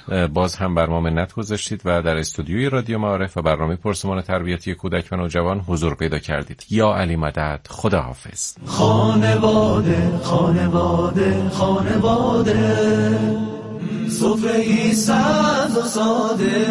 باز هم بر ما منت گذاشتید و در استودیوی رادیو معارف و برنامه پرسمان تربیتی کودک و نوجوان حضور پیدا کردید. یا علی مدد، خداحافظ. خانواده خانواده خانواده، سفره‌ای سبز و ساده،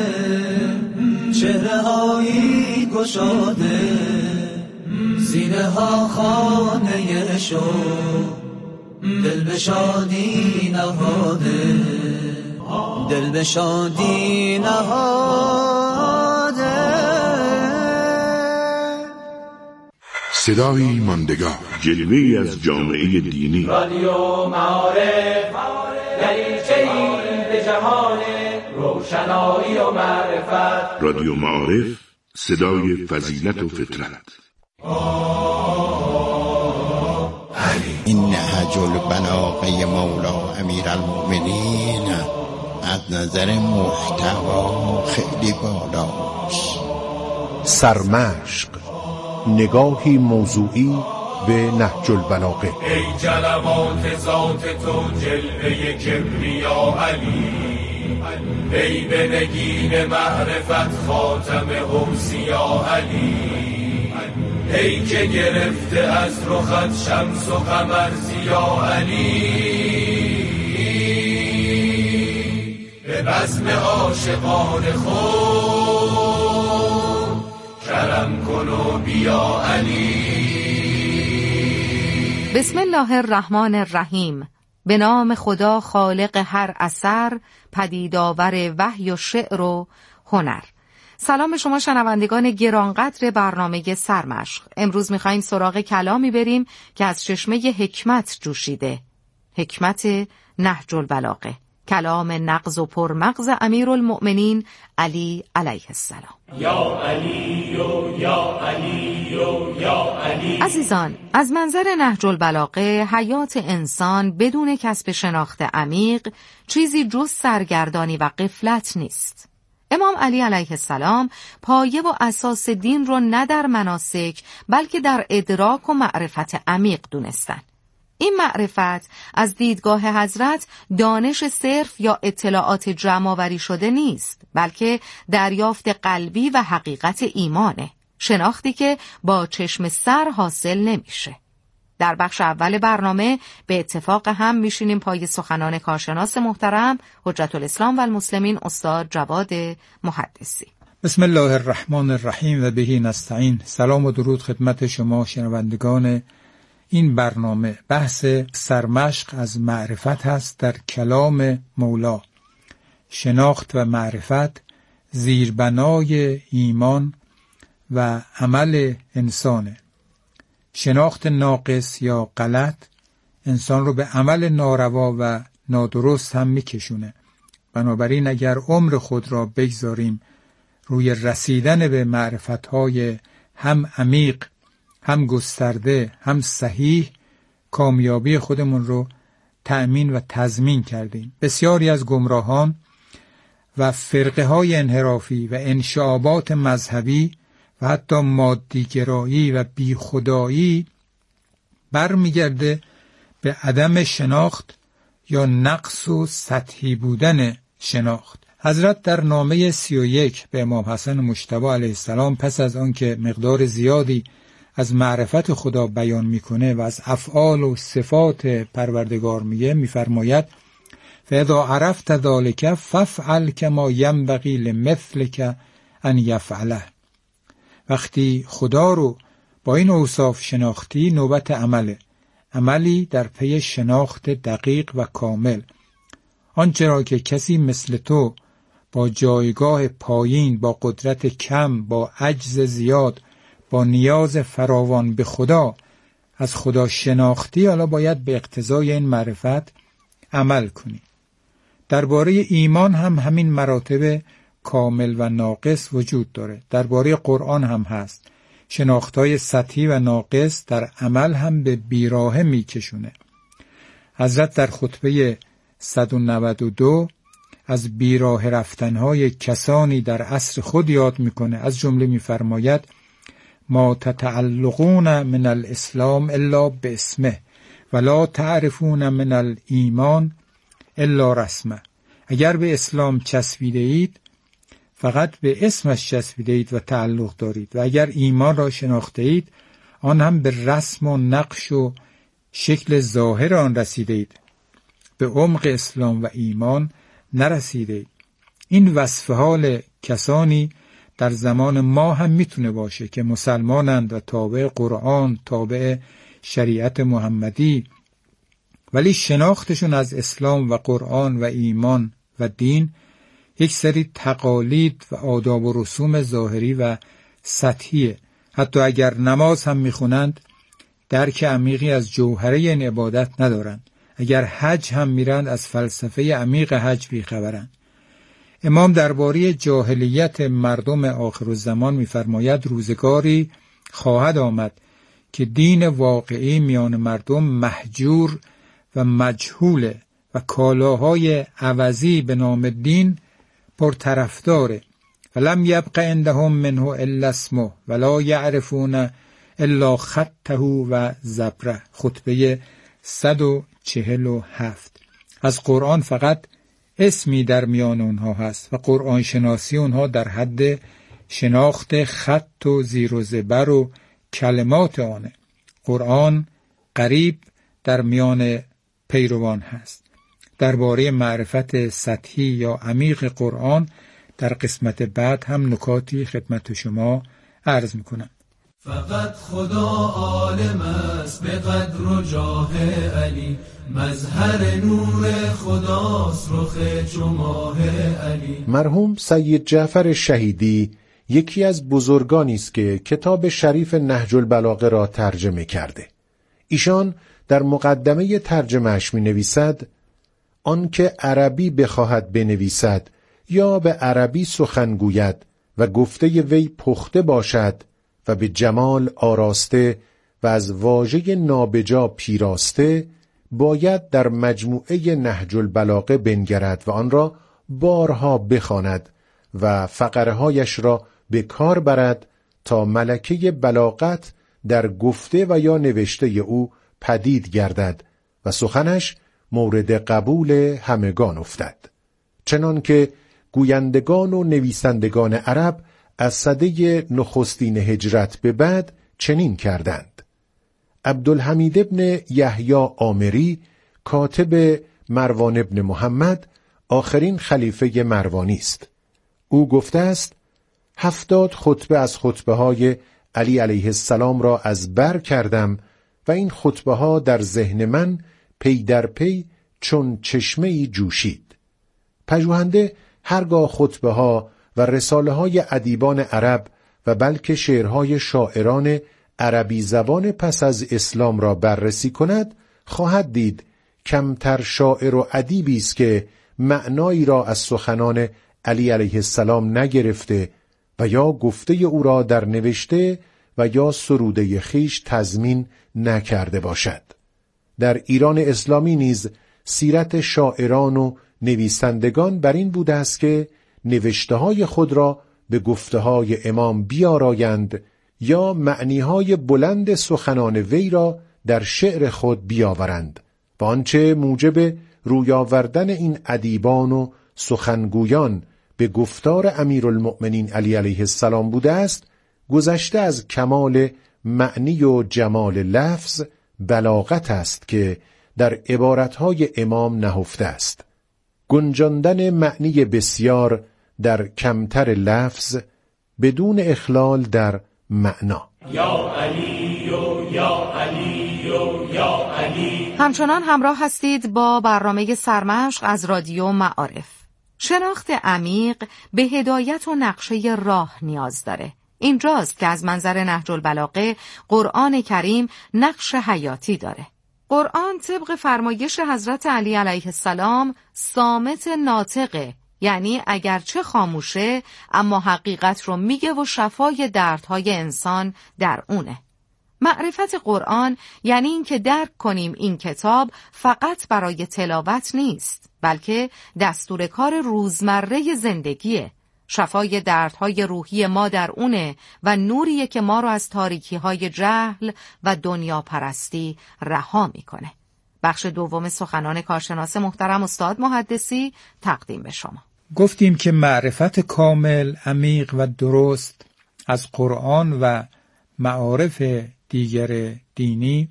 چهره‌هایی گشاده، سینه ها خانه شوق، دل به شادی نهاده، دل به شادی نهاده. صدای ماندگار، جلوه‌ای از جامعه دینی. رادیو معارف، دریچه‌ای به جهان روشنایی و معرفت. رادیو معارف، صدای فضیلت و فطرت. این نهج البلاغه مولا امیرالمؤمنین از نظر محتوا خیلی بالاست. سرمشق، نگاهی موضوعی به نهج البلاغه. ای جلوات ذات تو جلوه کبریا علی، ای به نگین معرفت خاتم حوزیا علی، ای که گرفته از رخت شمس و قمر زیا علی، به بزم عاشقان خود کرم کن و بیا علی. بسم الله الرحمن الرحیم. به نام خدا خالق هر اثر، پدیدآور وحی و شعر و هنر. سلام به شما شنوندگان گرانقدر برنامه سرمشق. امروز می‌خوایم سراغ کلامی بریم که از چشمه حکمت جوشیده. حکمت نهج البلاغه. کلام نغز و پرمغز امیرالمؤمنین علی علیه السلام. یا علی و یا علی و یا علی. عزیزان، از منظر نهج البلاغه حیات انسان بدون کسب شناخت عمیق چیزی جز سرگردانی و غفلت نیست. امام علی علیه السلام پایه و اساس دین رو نه در مناسک بلکه در ادراک و معرفت عمیق دونستن. این معرفت از دیدگاه حضرت دانش صرف یا اطلاعات جمع‌آوری شده نیست، بلکه دریافت قلبی و حقیقت ایمانه، شناختی که با چشم سر حاصل نمیشه. در بخش اول برنامه به اتفاق هم میشینیم پای سخنان کارشناس محترم حجت الاسلام و المسلمین استاد جواد محدثی. بسم الله الرحمن الرحیم و بهی نستعین. سلام و درود خدمت شما شنوندگان این برنامه. بحث سرمشق از معرفت هست در کلام مولا. شناخت و معرفت زیربنای ایمان و عمل انسانه. شناخت ناقص یا غلط انسان رو به عمل ناروا و نادرست هم میکشونه. بنابراین اگر عمر خود را بگذاریم روی رسیدن به معرفت‌های هم عمیق، هم گسترده، هم صحیح، کامیابی خودمون رو تأمین و تضمین کردیم. بسیاری از گمراهان و فرقه‌های انحرافی و انشعابات مذهبی و حتی مادیگرایی و بیخدایی برمیگرده به عدم شناخت یا نقص و سطحی بودن شناخت. حضرت در نامه 31 به امام حسن مجتبی علیه السلام پس از آنکه مقدار زیادی از معرفت خدا بیان میکنه و از افعال و صفات پروردگار میفرماید فاذا عرفت ذلک فافعل کما ینبغی لمثلک ان یفعله. وقتی خدا رو با این اوصاف شناختی نوبت عمله، عملی در پی شناخت دقیق و کامل. آنچه را که کسی مثل تو با جایگاه پایین، با قدرت کم، با عجز زیاد، با نیاز فراوان به خدا از خدا شناختی، حالا باید به اقتضای این معرفت عمل کنی. درباره ایمان هم همین مراتب کامل و ناقص وجود داره. درباره قرآن هم هست. شناختای سطحی و ناقص در عمل هم به بیراهه میکشونه. حضرت در خطبه 192 از بیراه رفتنهای کسانی در عصر خود یاد میکنه. از جمله میفرماید ما تتعلقون من الاسلام الا باسمه ولا تعرفون من الایمان الا رسمه. اگر به اسلام چسبیده اید فقط به اسمش چسبیده اید و تعلق دارید و اگر ایمان را شناخته اید آن هم به رسم و نقش و شکل ظاهر آن رسیده اید، به عمق اسلام و ایمان نرسیده اید. این وصف حال کسانی در زمان ما هم میتونه باشه که مسلمانند و تابع قرآن، تابع شریعت محمدی، ولی شناختشون از اسلام و قرآن و ایمان و دین یک سری تقالید و آداب و رسوم ظاهری و سطحیه. حتی اگر نماز هم میخونند درک عمیقی از جوهره این عبادت ندارند. اگر حج هم میرند از فلسفه عمیق حج بیخبرند. امام درباره جاهلیت مردم آخرالزمان میفرماید روزگاری خواهد آمد که دین واقعی میان مردم محجور و مجهوله و کالاهای عوضی به نام دین پرطرفداره. فلم یبق عندهم منه الا اسمه ولا یعرفون الا خطه و زبره. خطبه 147. از قرآن فقط اسمی در میان اونها هست و قرآن شناسی اونها در حد شناخت خط و زیر و زبر و کلمات آنه. قرآن غریب در میان پیروان هست. درباره معرفت سطحی یا عمیق قرآن در قسمت بعد هم نکاتی خدمت شما عرض میکنم. فقط خدا عالم است به قدر و جاه علی، مظهر نور خداست رخ چو ماه علی. مرحوم سید جعفر شهیدی یکی از بزرگانی است که کتاب شریف نهج البلاغه را ترجمه کرده. ایشان در مقدمه ترجمه‌اش می‌نویسد آنکه عربی بخواهد بنویسد یا به عربی سخن گوید و گفته وی پخته باشد و به جمال آراسته و از واژه نابجا پیراسته، باید در مجموعه نهج البلاغه بنگرد و آن را بارها بخواند و فقرهایش را به کار برد تا ملکه بلاغت در گفته و یا نوشته او پدید گردد و سخنش مورد قبول همگان افتد. چنان که گویندگان و نویسندگان عرب از سده نخستین هجرت به بعد چنین کردند. عبدالحمید ابن یحیی آمری کاتب مروان ابن محمد آخرین خلیفه مروانی است. او گفته است 70 خطبه از خطبه های علی علیه السلام را از بر کردم و این خطبه ها در ذهن من پی در پی چون چشمه‌ای جوشید. پژوهنده هرگاه خطبه ها و رساله های ادیبان عرب و بلکه شعرهای شاعران عربی زبان پس از اسلام را بررسی کند، خواهد دید کمتر شاعر و ادیبی است که معنایی را از سخنان علی علیه السلام نگرفته و یا گفته او را در نوشته و یا سروده خیش تضمین نکرده باشد. در ایران اسلامی نیز سیرت شاعران و نویسندگان بر این بوده است که نوشته‌های خود را به گفته‌های امام بیارایند یا معنی‌های بلند سخنان وی را در شعر خود بیاورند و آنچه موجب روی آوردن این ادیبان و سخنگویان به گفتار امیرالمؤمنین علی علیه السلام بوده است، گذشته از کمال معنی و جمال لفظ بلاغت است که در عبارتهای امام نهفته است. گنجاندن معنی بسیار در کمتر لفظ بدون اخلال در معنا. یا علی و یا علی و یا علی. همچنان همراه هستید با برنامه سرمشق از رادیو معارف. شناخت عمیق به هدایت و نقشه راه نیاز داره. اینجاست که از منظر نهج البلاغه قرآن کریم نقش حیاتی داره. قرآن طبق فرمایش حضرت علی علیه السلام صامت ناطقه، یعنی اگرچه خاموشه اما حقیقت رو میگه و شفای دردهای انسان در اونه. معرفت قرآن یعنی این که درک کنیم این کتاب فقط برای تلاوت نیست، بلکه دستور کار روزمره زندگیه. شفای دردهای روحی ما در اونه و نوریه که ما رو از تاریکی‌های جهل و دنیا پرستی رها میکنه. بخش دوم سخنان کارشناس محترم استاد محدثی تقدیم به شما. گفتیم که معرفت کامل، عمیق و درست از قرآن و معارف دیگر دینی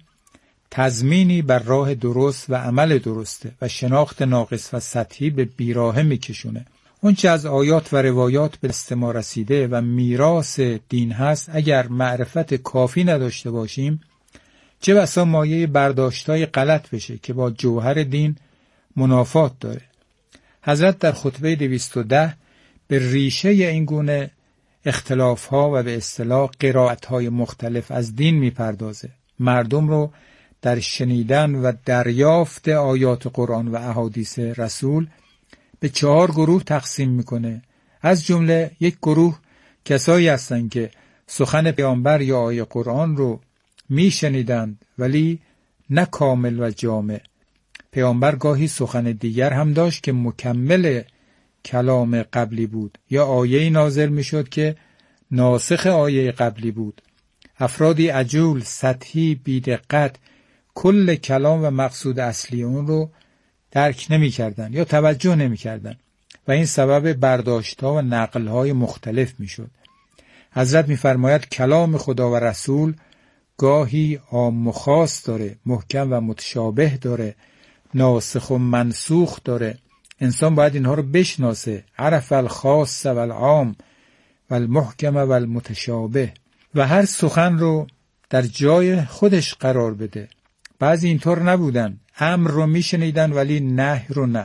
تضمینی بر راه درست و عمل درسته و شناخت ناقص و سطحی به بیراهه میکشونه. اون چه از آیات و روایات به دست ما رسیده و میراث دین هست، اگر معرفت کافی نداشته باشیم چه بسا مایه برداشتای غلط بشه که با جوهر دین منافات داره. حضرت در خطبه 210 به ریشه این گونه اختلاف‌ها و به اصطلاح قرائت‌های مختلف از دین میپردازه. مردم رو در شنیدن و دریافت آیات قرآن و احادیث رسول به 4 گروه تقسیم میکنه. از جمله یک گروه کسایی هستند که سخن پیامبر یا آیه قرآن رو میشنیدند ولی نه کامل و جامع. پیامبر گاهی سخن دیگر هم داشت که مکمل کلام قبلی بود یا آیه نازل میشد که ناسخ آیه قبلی بود. افرادی عجول، سطحی، بی‌دقت کل کلام و مقصود اصلی اون رو درک نمی کردن یا توجه نمی کردن و این سبب برداشت‌ها و نقل‌های مختلف می شد. حضرت می فرماید کلام خدا و رسول گاهی عام و خاص داره، محکم و متشابه داره، ناسخ و منسوخ داره. انسان باید اینها رو بشناسه. عرف الخاص و العام و المحکم و المتشابه و هر سخن رو در جای خودش قرار بده. بعضی اینطور نبودن، امر رو میشنیدن ولی نهی رو نه،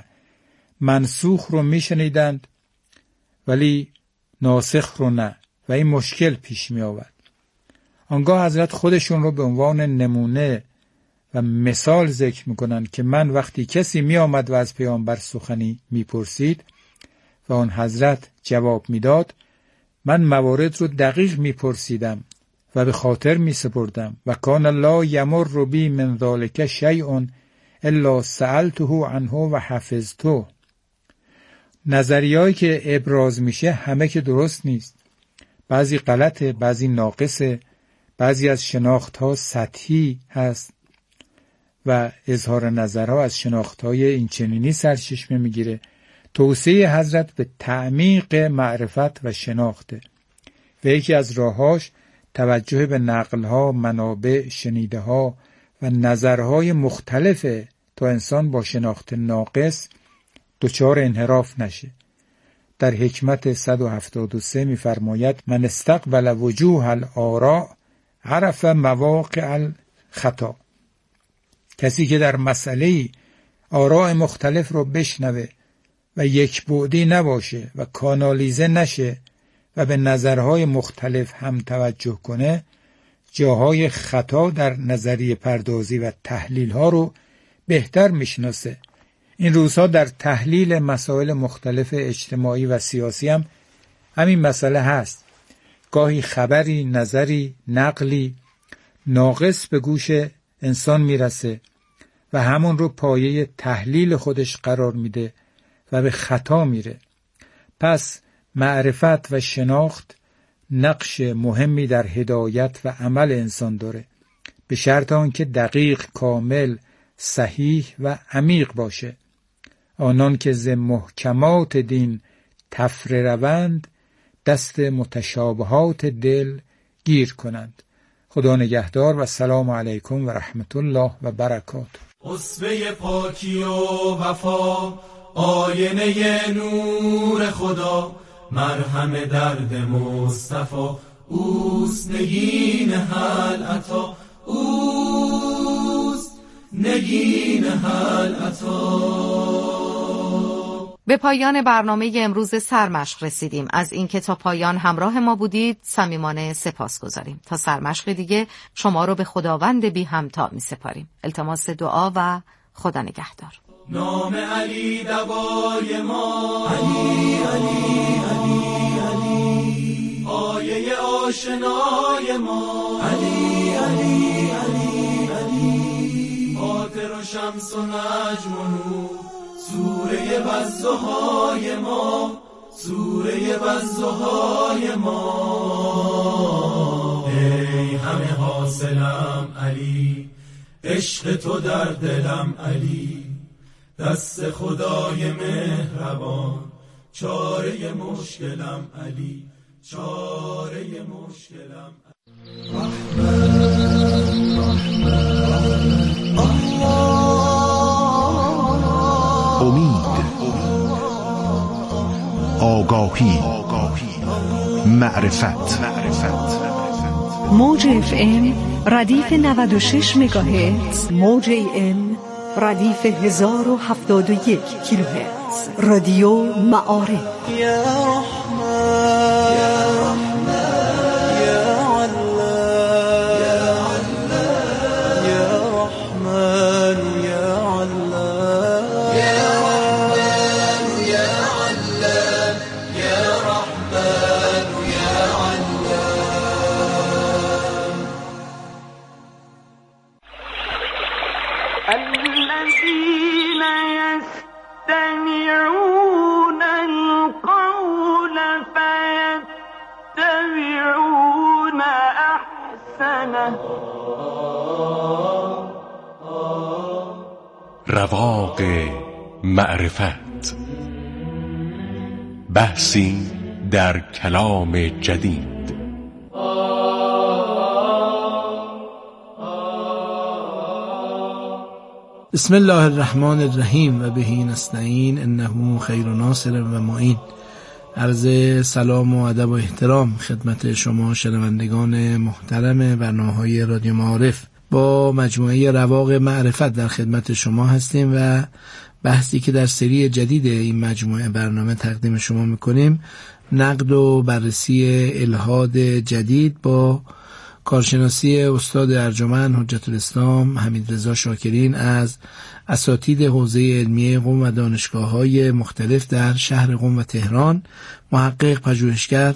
منسوخ رو میشنیدند ولی ناسخ رو نه و این مشکل پیش می آورد. آنگاه حضرت خودشون رو به عنوان نمونه و مثال ذکر میکنن که من وقتی کسی می آمد و از پیامبر سخنی میپرسید و آن حضرت جواب میداد، من موارد رو دقیق میپرسیدم و به خاطر می سپردم و کان لا یمر بی من ذلک شیء الا سألته عنه و حفظته. نظریه‌ای که ابراز میشه همه که درست نیست، بعضی غلطه، بعضی ناقصه، بعضی از شناخت‌ها سطحی هست و اظهار نظرها از شناخت‌های این چنینی سرچشمه میگیره. توصیه حضرت به تعمیق معرفت و شناخته و یکی از راهاش توجه به نقل‌ها، منابع، شنیده‌ها و نظرهای مختلفه تا انسان با شناخت ناقص دچار انحراف نشه. در حکمت 173 می‌فرماید من استقبل وجوه الآراء عرف مواقع الخطا. کسی که در مسئله‌ای آراء مختلف رو بشنوه و یک بعدی نباشه و کانالیزه نشه و به نظرهای مختلف هم توجه کنه، جاهای خطا در نظریه پردازی و تحلیل ها رو بهتر میشناسه. این روزها در تحلیل مسائل مختلف اجتماعی و سیاسی هم همین مسئله هست. گاهی خبری، نظری، نقلی ناقص به گوش انسان میرسه و همون رو پایه تحلیل خودش قرار میده و به خطا میره. پس معرفت و شناخت نقش مهمی در هدایت و عمل انسان داره، به شرط آنکه دقیق، کامل، صحیح و عمیق باشه. آنان که ز محکمات دین تفره روند، دست متشابهات دل گیر کنند. خدا نگهدار و سلام علیکم و رحمت الله و برکاته. اسوه پاکی و وفا، آینه نور خدا، مرهم درد مصطفی، اوست نگین حل عطا، اوست نگین حل عطا. به پایان برنامه امروز سرمشق رسیدیم. از اینکه تا پایان همراه ما بودید صمیمانه سپاسگزاریم. تا سرمشق دیگه شما رو به خداوند بی همتا می سپاریم. التماس دعا و خدا نگهدار. نام علی دوای ما، علی علی علی علی، آیه آشنای ما، علی علی علی علی، باطر و شمس و نجم و نور، سوره والضحای ما، سوره والضحای ما. ای همه حاصلم علی، عشق تو در دلم علی، دست خدای مهربان، چاره مشکلم علی، چاره مشکلم امید، آگاهی، معرفت. موج FM ردیف 96 مگاهرتز، موج AM ردیف 1071 کیلوهرتز. رادیو معارف. الذين يستمعون القول فيتبعون أحسنه. رواق معرفت، بحثی در کلام جدید. بسم الله الرحمن الرحیم و بهی نستعین انه خیر ناصر و معین. عرض سلام و ادب و احترام خدمت شما شنوندگان محترم برنامه‌های رادیو معارف. با مجموعه رواق معرفت در خدمت شما هستیم و بحثی که در سری جدید این مجموعه برنامه تقدیم شما میکنیم نقد و بررسی الحاد جدید با کارشناسی استاد ارجمند حجت الاسلام حمیدرضا شاکرین از اساتید حوزه علمیه قم و دانشگاه‌های مختلف در شهر قم و تهران، محقق، پژوهشگر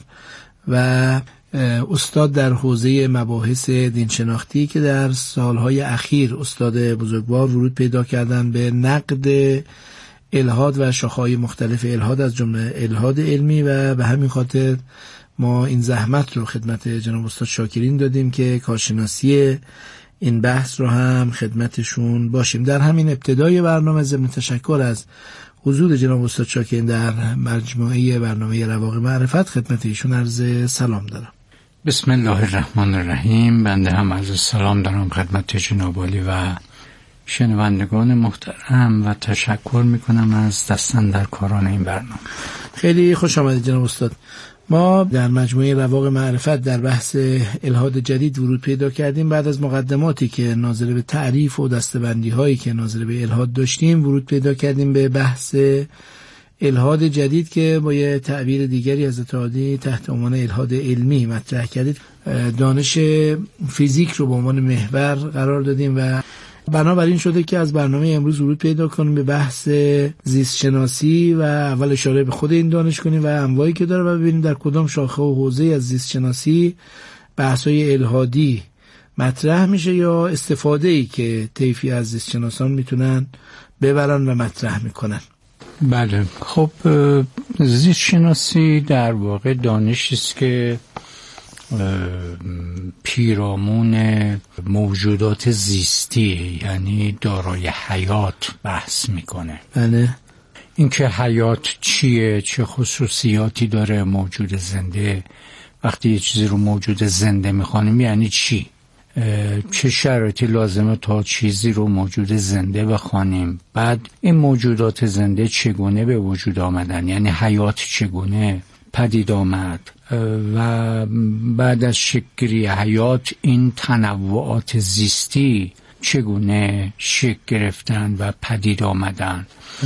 و استاد در حوزه مباحث دینشناختی که در سالهای اخیر استاد بزرگوار ورود پیدا کردن به نقد الحاد و شاخه‌های مختلف الحاد از جمله الحاد علمی و به همین خاطر ما این زحمت رو خدمت جناب استاد شاکرین دادیم که کارشناسی این بحث رو هم خدمتشون باشیم. در همین ابتدای برنامه ضمن تشکر از حضور جناب استاد شاکرین در مجموعه برنامه رواق معرفت خدمت ایشون عرض سلام دارم. بسم الله الرحمن الرحیم. بنده هم عرض سلام دارم خدمت جناب عالی و شنوندگان محترم و تشکر میکنم از دستاندرکاران این برنامه. خیلی خوش آمدید جناب استاد. ما در مجموعه رواق معرفت در بحث الحاد جدید ورود پیدا کردیم. بعد از مقدماتی که ناظر به تعریف و دسته‌بندی هایی که ناظر به الحاد داشتیم ورود پیدا کردیم به بحث الحاد جدید که با یه تعبیر دیگری از تعادی تحت عنوان الحاد علمی مطرح کردید. دانش فیزیک رو به عنوان محور قرار دادیم و بنابراین شده که از برنامه امروز ورود پیدا کنیم به بحث زیست شناسی و اول اشاره به خود این دانش کنیم و انواعی که داره و ببینیم در کدام شاخه و حوزه از زیست شناسی بحث‌های الحادی مطرح میشه یا استفاده‌ای که طیفی از زیست شناسان میتونن ببرن و مطرح میکنن. بله، خب زیست شناسی در واقع دانشی است که پیرامون موجودات زیستی یعنی دارای حیات بحث میکنه. بله. اینکه حیات چیه، چه خصوصیاتی داره موجود زنده، وقتی یه چیزی رو موجود زنده میخوانیم یعنی چی، چه شرایطی لازمه تا چیزی رو موجود زنده بخوانیم، بعد این موجودات زنده چگونه به وجود آمدن، یعنی حیات چگونه پدید آمد و بعد از شکل حیات این تنوعات زیستی چگونه شکل گرفتن و پدید آمدن،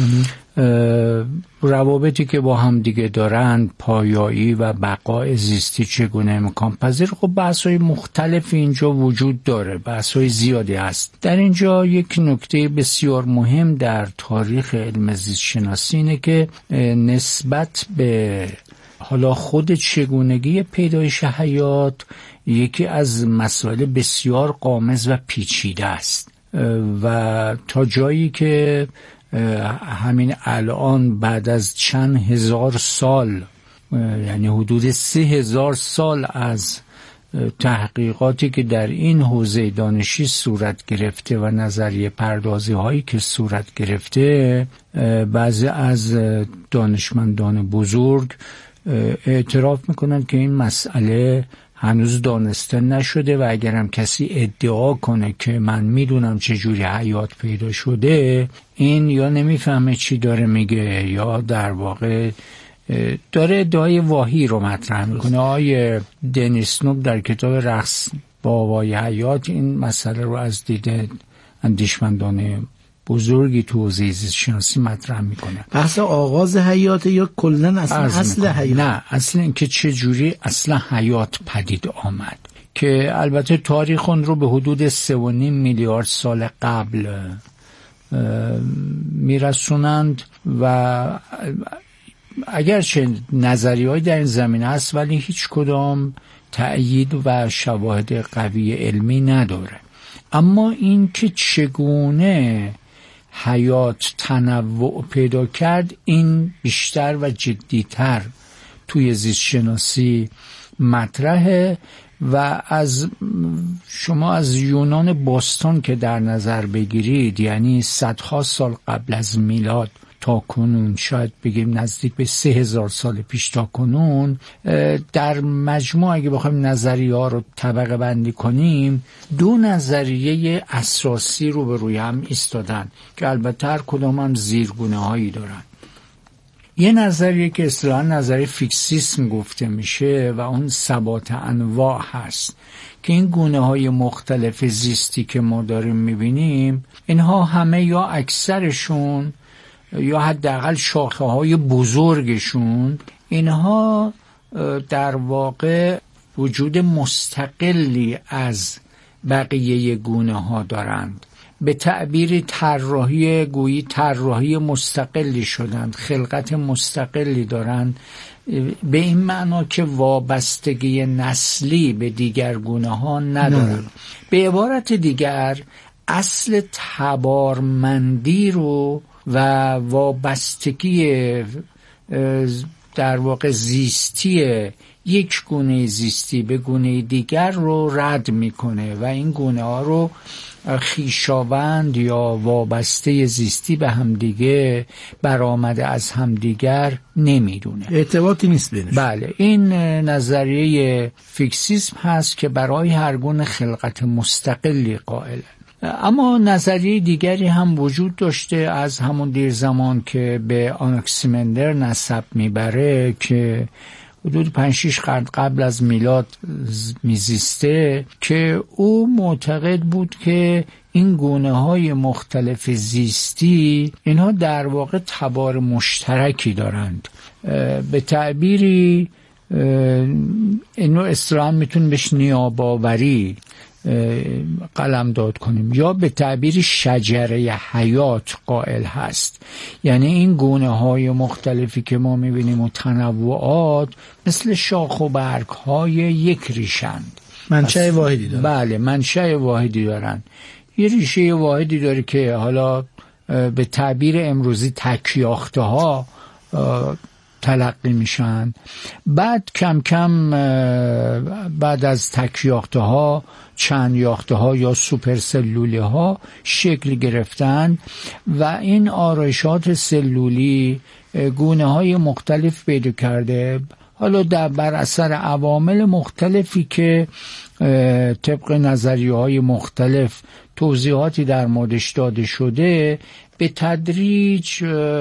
روابطی که با هم دیگه دارن، پایایی و بقای زیستی چگونه امکان پذیر. خب بحث‌های مختلفی اینجا وجود داره، بحث‌های زیادی هست. در اینجا یک نکته بسیار مهم در تاریخ علم زیست شناسی اینه که نسبت به حالا خود چگونگی پیدایش حیات یکی از مسائل بسیار غامض و پیچیده است و تا جایی که همین الان بعد از چند هزار سال، یعنی حدود 3000 سال از تحقیقاتی که در این حوزه دانشی صورت گرفته و نظریه پردازی هایی که صورت گرفته، بعضی از دانشمندان بزرگ اعتراف میکنن که این مسئله هنوز دانسته نشده و اگرم کسی ادعا کنه که من میدونم چجوری حیات پیدا شده، این یا نمیفهمه چی داره میگه یا در واقع داره ادعای واهی رو مطرح میکنه. آقای دنیس نوب در کتاب رقص بابای حیات این مسئله رو از دید اندیشمندان بزرگی تو حوزه زیست شناسی مطرح میکنه. بحث آغاز حیات یا کلا اصل حیات؟ نه، اصل این که چه جوری اصلا حیات پدید آمد، که البته تاریخ اون رو به حدود 3.5 میلیارد سال قبل میرسونند و اگرچه نظریه‌ای در این زمینه هست ولی هیچ کدام تأیید و شواهد قوی علمی نداره. اما این که چگونه حیات تنوع پیدا کرد، این بیشتر و جدیتر توی زیست شناسی مطرحه و شما از یونان باستان که در نظر بگیرید، یعنی صدها سال قبل از میلاد تا کنون، شاید بگیم نزدیک به 3000 سال پیش تا کنون، در مجموع اگه بخوایم نظریه ها رو طبقه بندی کنیم، 2 نظریه اساسی رو به روی هم ایستادن که البته هر کدام هم زیرگونه هایی دارن. یه نظریه که اصطلاحاً نظریه فیکسیسم گفته میشه و اون ثبات انواع هست، که این گونه های مختلف زیستی که ما داریم میبینیم، اینها همه یا اکثرشون یا حداقل شاخه های بزرگشون، اینها در واقع وجود مستقلی از بقیه گونه ها دارند. به تعبیر طراحی مستقلی شدند، خلقت مستقلی دارند، به این معنا که وابستگی نسلی به دیگر گونه ها ندارند. به عبارت دیگر اصل تبارمندی رو و وابستگی در واقع زیستی یک گونه زیستی به گونه دیگر رو رد میکنه و این گونه ها رو خویشاوند یا وابسته زیستی به همدیگه برآمده از همدیگر نمیدونه، ارتباطی نیست بینش. بله، این نظریه فیکسیسم هست که برای هر گونه خلقت مستقلی قائله. اما نظریه دیگری هم وجود داشته از همون دیر زمان که به آناکسیمندر نسب میبره، که حدود 5-6 قرن قبل از میلاد میزیسته، که او معتقد بود که این گونه‌های مختلف زیستی اینها در واقع تبار مشترکی دارند. به تعبیری اینو اصطلاحاً میتونیم بهش نیاباوری قلمداد کنیم، یا به تعبیر شجره حیات قائل هست. یعنی این گونه های مختلفی که ما میبینیم و تنوعات مثل شاخ و برگ های یک ریشند، منشأ واحدی دارن. بله، منشأ واحدی دارن. یه ریشه واحدی داره که حالا به تعبیر امروزی تکیاخته ها تلقی میشن. بعد کم کم بعد از تکیاخته ها چند یاخته ها یا سوپرسلولی ها شکل گرفتن و این آرایشات سلولی گونه های مختلف پیدا کرده. حالا بر اثر عوامل مختلفی که طبق نظریه های مختلف توضیحاتی در موردش داده شده، به تدریج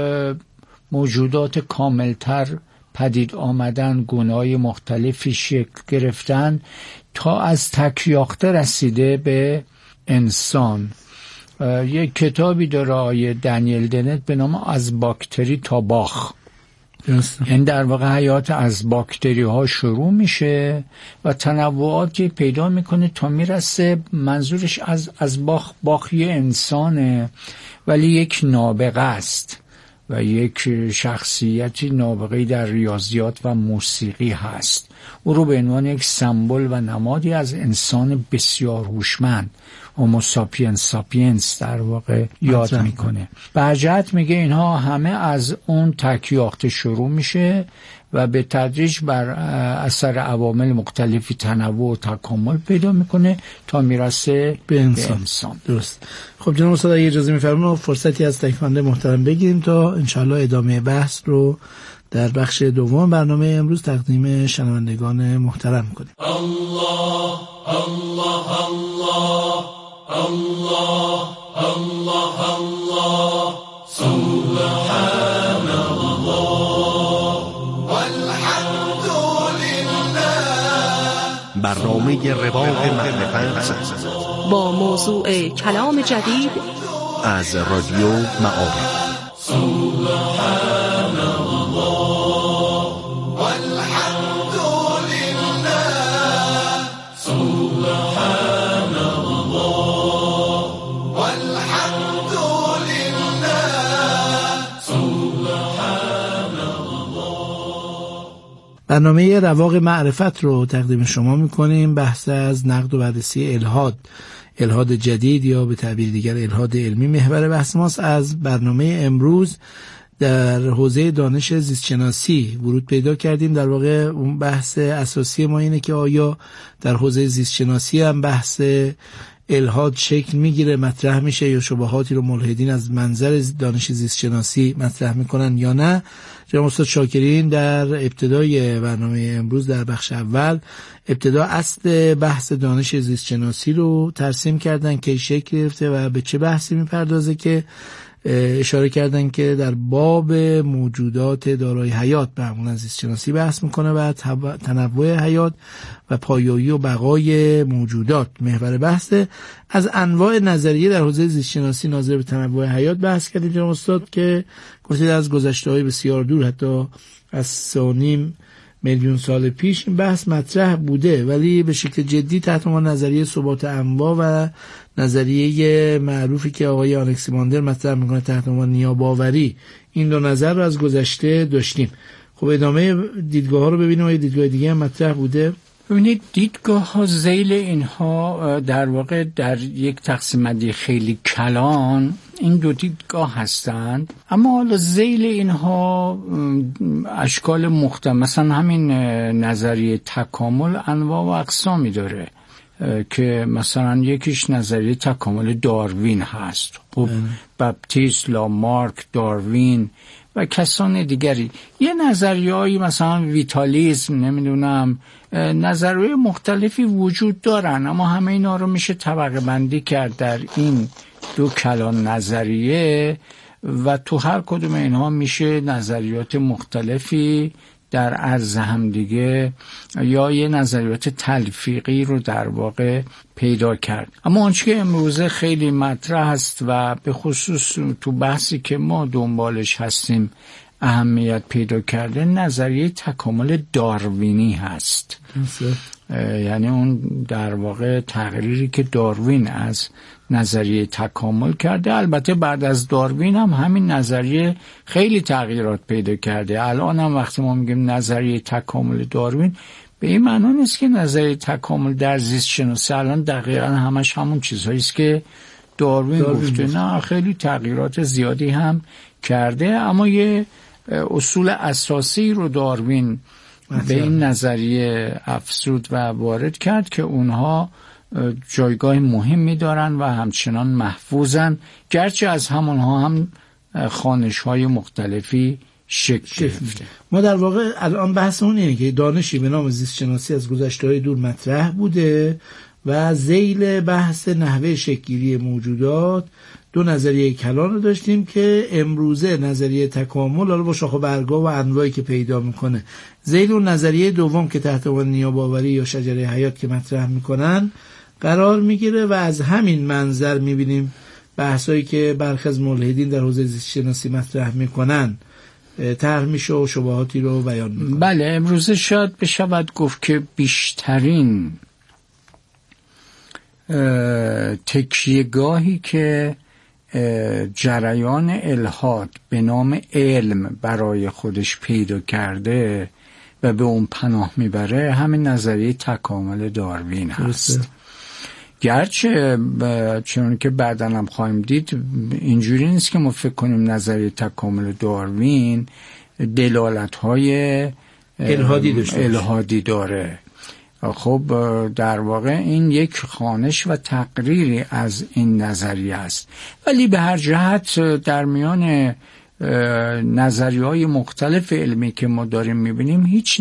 موجودات کاملتر پدید آمدن، گونه‌های مختلفی شکل گرفتن تا از تکیاخته رسیده به انسان. یک کتابی داره آقای دنیل دنت به نام از باکتری تا باخ. این در واقع حیات از باکتری ها شروع میشه و تنوعاتی پیدا میکنه تا میرسه، منظورش از باخ یه انسانه ولی یک نابغه است و یک شخصیتی نابغه‌ای در ریاضیات و موسیقی هست. او رو به عنوان یک سمبل و نمادی از انسان بسیار هوشمند، هومو ساپینس در واقع یاد میکنه. برجعت میگه اینها همه از اون تکیاخته شروع میشه و به تدریج بر اثر عوامل مختلفی تنوع و تکامل پیدا میکنه تا میرسه به انسان. درست. خب جناب استاد اگه اجازه میفرمایید فرصتی از تک‌خواننده محترم بگیریم تا انشالله ادامه بحث رو در بخش دوم برنامه امروز تقدیم شنوندگان محترم کنیم. الله الله الله الله الله الله سبحان الله والحمد لله. برنامه رواق معرفت با موضوع کلام جدید از رادیو معارف. سبحان الله والحمد لله. سبحان الله والحمد لله. سبحان الله. برنامه رواق معرفت رو تقدیم شما میکنیم. بحث از نقد و بررسی الحاد جدید یا به تعبیر دیگر الحاد علمی محور بحث ماست. از برنامه امروز در حوزه دانش زیستشناسی ورود پیدا کردیم. در واقع اون بحث اساسی ما اینه که آیا در حوزه زیستشناسی هم بحث الحاد شکل میگیره، مطرح میشه، یا شبهاتی رو ملحدین از منظر دانش زیستشناسی مطرح میکنن یا نه. جناب استاد شاکرین در ابتدای برنامه امروز در بخش اول ابتدا اصل بحث دانش زیستشناسی رو ترسیم کردن که شکل گرفته و به چه بحثی میپردازه، که اشاره کردن که در باب موجودات دارای حیات معمولا زیستشناسی بحث میکنه و تنوع حیات و پایایی و بقای موجودات محور بحثه. از انواع نظریه در حوزه زیستشناسی ناظر به تنوع حیات بحث کردیم جناب استاد که گفتید از گذشته‌های بسیار دور حتی از 3.5 میلیون سال پیش این بحث مطرح بوده، ولی به شکل جدی تحت عنوان نظریه ثبات انواع و نظریه معروفی که آقای آنکسیماندر مطرح میکنه تحت عنوان نیاباوری، این دو نظر رو از گذشته داشتیم. خب ادامه دیدگاه ها رو ببینیم. آیا دیدگاه دیگه هم مطرح بوده؟ ببینید دیدگاه ها ذیل اینها در واقع در یک تقسیم بندی خیلی کلان این دو دیدگاه هستند، اما حالا ذیل اینها اشکال مختلف، مثلا همین نظریه تکامل انواع و اقسامی داره که مثلا یکیش نظریه تکامل داروین هست. خب بپتیست، لامارک، داروین و کسان دیگری. یه نظریه‌ای مثلا ویتالیسم، نمیدونم، نظریه مختلفی وجود دارن، اما همه اینا رو میشه طبقه بندی کرد در این دو کلان نظریه و تو هر کدوم اینها میشه نظریات مختلفی در عرض هم دیگه یا یه نظریات تلفیقی رو در واقع پیدا کرد. اما آنچه که امروزه خیلی مطرح است و به خصوص تو بحثی که ما دنبالش هستیم اهمیت پیدا کرده نظریه تکامل داروینی هست. یعنی اون در واقع تقریری که داروین از نظریه تکامل کرده. البته بعد از داروین هم همین نظریه خیلی تغییرات پیدا کرده. الان هم وقتی ما میگیم نظریه تکامل داروین به این معنی نیست که نظریه تکامل در زیست شناسی الان دقیقا همش همون چیزهایی است که داروین گفته. نه، خیلی تغییرات زیادی هم کرده، اما یه اصول اساسی رو داروین به این نظریه افزود و وارد کرد که اونها جایگاه مهمی دارن و همچنان محفوظن، گرچه از همونها هم خوانش‌های مختلفی شکل گرفته. ما در واقع الان بحثمون اینه که دانشی به نام زیست شناسی از گذشته‌های دور مطرح بوده و ذیل بحث نحوه شکل‌گیری موجودات دو نظریه کلان رو داشتیم که امروزه نظریه تکامل حالا با شاخ و برگا و انواعی که پیدا میکنه، ذیل اون نظریه دوم که تحت عنوان نیاباوری یا شجره حیات که مطرح میکنن قرار میگیره و از همین منظر میبینیم بحثایی که برخی از ملحدین در حوزه زیست شناسی مطرح میکنن طرح میشه و شبهاتی رو بیان میکنه. بله، امروزه شاید بشود گفت که بیشترین تکیهگاهی که جریان الحاد به نام علم برای خودش پیدا کرده و به اون پناه میبره همین نظریه تکامل داروین هست. گرچه چون که بعداً هم خواهیم دید اینجوری نیست که ما فکر کنیم نظریه تکامل داروین دلالت‌های الحادی داره. خب در واقع این یک خوانش و تقریری از این نظریه است، ولی به هر جهت در میان نظریه‌های مختلف علمی که ما داریم می‌بینیم هیچ